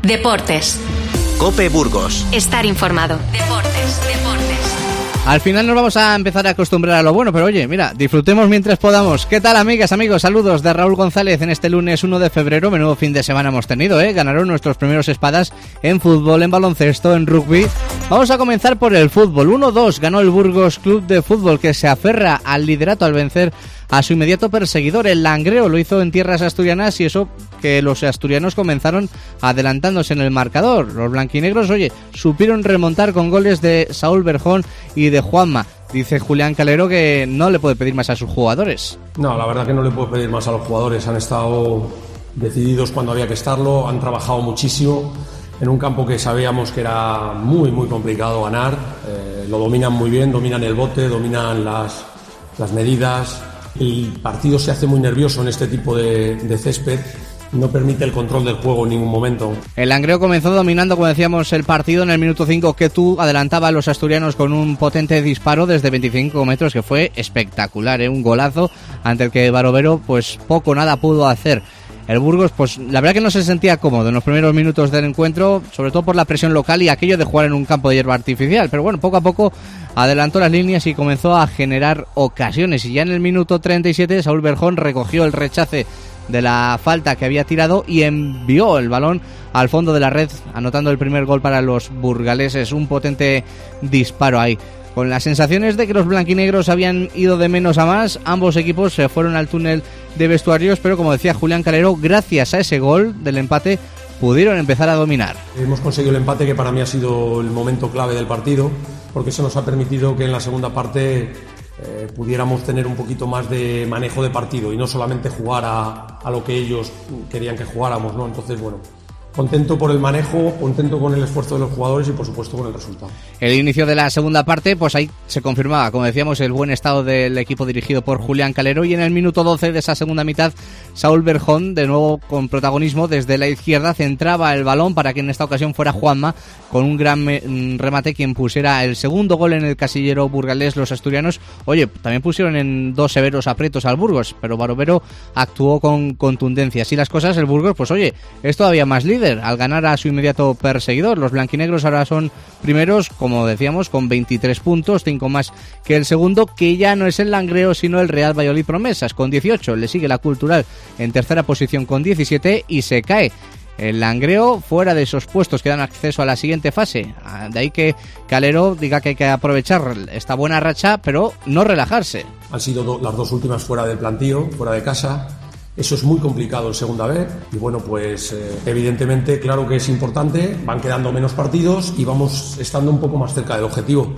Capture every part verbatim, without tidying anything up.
Deportes. COPE Burgos. Estar informado. Deportes, deportes. Al final nos vamos a empezar a acostumbrar a lo bueno, pero oye, mira, disfrutemos mientras podamos. ¿Qué tal, amigas, amigos? Saludos de Raúl González en este lunes uno de febrero. Menudo fin de semana hemos tenido, ¿eh? Ganaron nuestros primeros espadas en fútbol, en baloncesto, en rugby. Vamos a comenzar por el fútbol. uno dos ganó el Burgos Club de Fútbol, que se aferra al liderato al vencer a su inmediato perseguidor, el Langreo. Lo hizo en tierras asturianas y eso que los asturianos comenzaron adelantándose en el marcador. Los blanquinegros, oye, supieron remontar con goles de Saúl Berjón y de Juanma. Dice Julián Calero que no le puede pedir más a sus jugadores. No, la verdad que no le puedo pedir más a los jugadores. Han estado decididos cuando había que estarlo, han trabajado muchísimo en un campo que sabíamos que era muy, muy complicado ganar. Eh, lo dominan muy bien, dominan el bote, dominan las, las medidas. El partido se hace muy nervioso en este tipo de, de césped. No permite el control del juego en ningún momento. El Langreo comenzó dominando, como decíamos, el partido en el minuto cinco. Que tú adelantaba a los asturianos con un potente disparo desde veinticinco metros que fue espectacular, ¿eh? Un golazo ante el que Barovero pues poco nada pudo hacer. El Burgos, pues la verdad que no se sentía cómodo en los primeros minutos del encuentro, sobre todo por la presión local y aquello de jugar en un campo de hierba artificial. Pero bueno, poco a poco adelantó las líneas y comenzó a generar ocasiones. Y ya en el minuto treinta y siete, Saúl Berjón recogió el rechace de la falta que había tirado y envió el balón al fondo de la red, anotando el primer gol para los burgaleses. Un potente disparo ahí. Con las sensaciones de que los blanquinegros habían ido de menos a más, ambos equipos se fueron al túnel de vestuarios, pero como decía Julián Calero, gracias a ese gol del empate pudieron empezar a dominar. Hemos conseguido el empate, que para mí ha sido el momento clave del partido, porque eso nos ha permitido que en la segunda parte eh, pudiéramos tener un poquito más de manejo de partido y no solamente jugar a, a lo que ellos querían que jugáramos, ¿no? Entonces, bueno, contento por el manejo, contento con el esfuerzo de los jugadores y por supuesto con el resultado. El inicio de la segunda parte, pues ahí se confirmaba, como decíamos, el buen estado del equipo dirigido por Julián Calero, y en el minuto doce de esa segunda mitad, Saúl Berjón, de nuevo con protagonismo desde la izquierda, centraba el balón para que en esta ocasión fuera Juanma, con un gran remate, quien pusiera el segundo gol en el casillero burgalés. Los asturianos, oye, también pusieron en dos severos aprietos al Burgos, pero Barovero actuó con contundencia. Así las cosas, el Burgos, pues oye, es todavía más líder al ganar a su inmediato perseguidor. Los blanquinegros ahora son primeros, como decíamos, con veintitrés puntos, cinco más que el segundo, que ya no es el Langreo, sino el Real Valladolid Promesas, con dieciocho. Le sigue la Cultural en tercera posición con diecisiete y se cae el Langreo fuera de esos puestos que dan acceso a la siguiente fase. De ahí que Calero diga que hay que aprovechar esta buena racha, pero no relajarse. Han sido do- las dos últimas fuera del plantío, fuera de casa. Eso es muy complicado en segunda B y bueno, pues eh, evidentemente claro que es importante, van quedando menos partidos y vamos estando un poco más cerca del objetivo,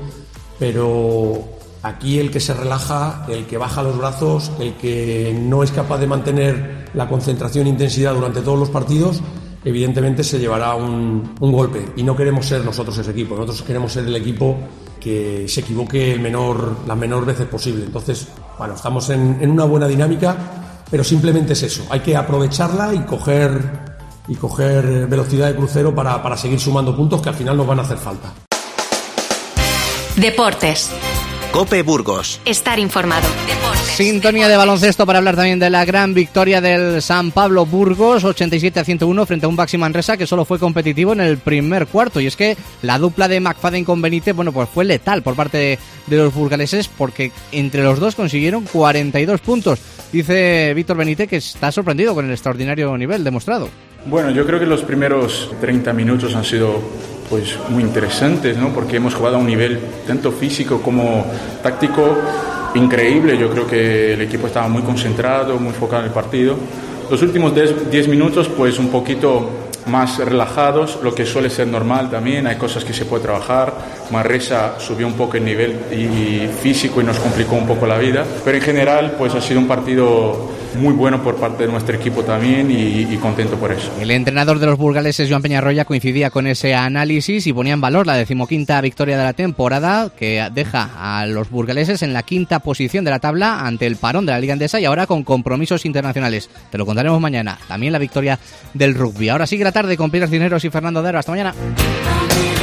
pero aquí el que se relaja, el que baja los brazos, el que no es capaz de mantener la concentración e intensidad durante todos los partidos, evidentemente se llevará un, un golpe, y no queremos ser nosotros ese equipo. Nosotros queremos ser el equipo que se equivoque el menor, las menor veces posible. Entonces, bueno, estamos en, en una buena dinámica, pero simplemente es eso, hay que aprovecharla y coger, y coger velocidad de crucero para, para seguir sumando puntos que al final nos van a hacer falta. Deportes. COPE Burgos. Estar informado. Deportes. Sintonía de baloncesto para hablar también de la gran victoria del San Pablo Burgos, ochenta y siete a ciento uno frente a un Baxi Manresa que solo fue competitivo en el primer cuarto. Y es que la dupla de McFadden con Benítez, bueno, pues fue letal por parte de, de los burgaleses, porque entre los dos consiguieron cuarenta y dos puntos. Dice Víctor Benítez que está sorprendido con el extraordinario nivel demostrado. Bueno, yo creo que los primeros treinta minutos han sido pues muy interesantes, ¿no? Porque hemos jugado a un nivel tanto físico como táctico increíble. Yo creo que el equipo estaba muy concentrado, muy enfocado en el partido. Los últimos diez minutos pues un poquito más relajados, lo que suele ser normal también. Hay cosas que se puede trabajar. Manresa subió un poco el nivel y físico y nos complicó un poco la vida, pero en general pues ha sido un partido muy bueno por parte de nuestro equipo también y, y contento por eso. El entrenador de los burgaleses, Joan Peñarroya, coincidía con ese análisis y ponía en valor la decimoquinta victoria de la temporada, que deja a los burgaleses en la quinta posición de la tabla ante el parón de la Liga Endesa y ahora con compromisos internacionales. Te lo contaremos mañana. También la victoria del rugby. Ahora sigue la tarde con Pilar Cisneros y Fernando Dero. Hasta mañana.